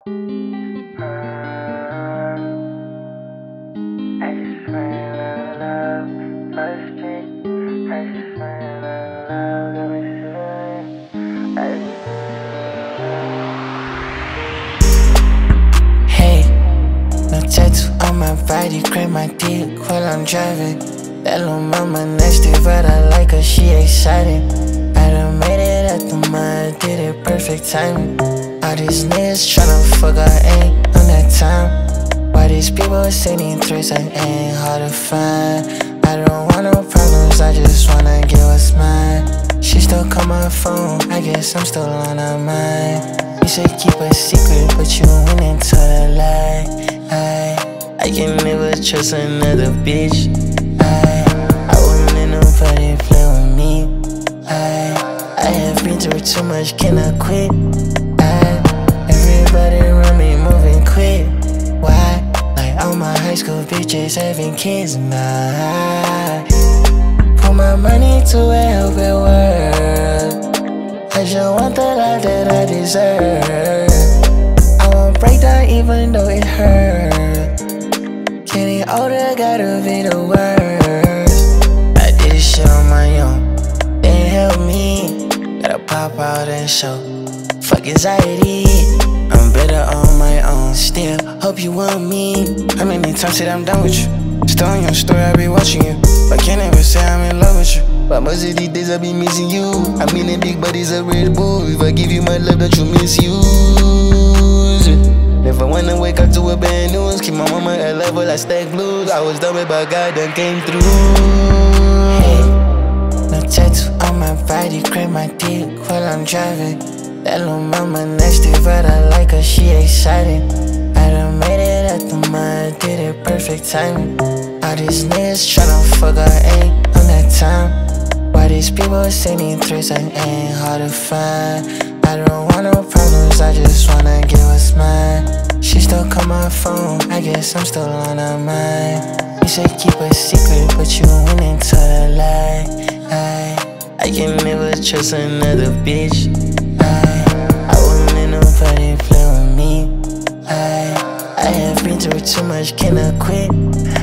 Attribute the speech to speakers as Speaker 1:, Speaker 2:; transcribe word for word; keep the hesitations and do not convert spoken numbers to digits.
Speaker 1: Tattoo on my body, grab my dick while I'm driving. That little mama nasty, but I like her, she excited. I done made it at the mud, did it perfect timing. All these niggas tryna fuck, I ain't on that time. Why these people sending threats, I ain't hard to find. I don't want no problems, I just wanna get what's mine. She still call my phone, I guess I'm still on her mind. You said keep a secret, but you went into the lie. I, I can never trust another bitch. I, I wouldn't let nobody play with me. I, I have been through too much, can I quit? I, everybody around me moving quick. Why? Like all my high school bitches having kids now. Put my money to a healthy world. I just want the life that I deserve. I won't break down even though it hurt. Getting older gotta be the worst. I did this shit on my own, they ain't help me. Gotta pop out and show. Fuck anxiety, I'm better on my own. Still, hope you want me. How many times said I'm done with you? Still on your story, I be watching you, but can't ever say I'm in love with you. But most of these days I be missing you. I mean the big buddies a Red Bull. If I give you my love, don't you misuse it? Never wanna wake up to a bad news. Keep my mama at level like stack blues. I was dumb but God done came through. Hey, no tattoo on my body, grab my dick while I'm driving. That little mama nasty, but I like her, she excited. I done made it at the mud, did it perfect timing. All these niggas tryna fuck, I ain't on that time. Why these people sending threats, I ain't hard to find. I don't want no problems, I just wanna get what's mine. She still call my phone, I guess I'm still on her mind. You said keep a secret, but you went into the lie. I, I can never trust another bitch. I, I wouldn't let nobody play with me. I, I have been through too much, can I quit?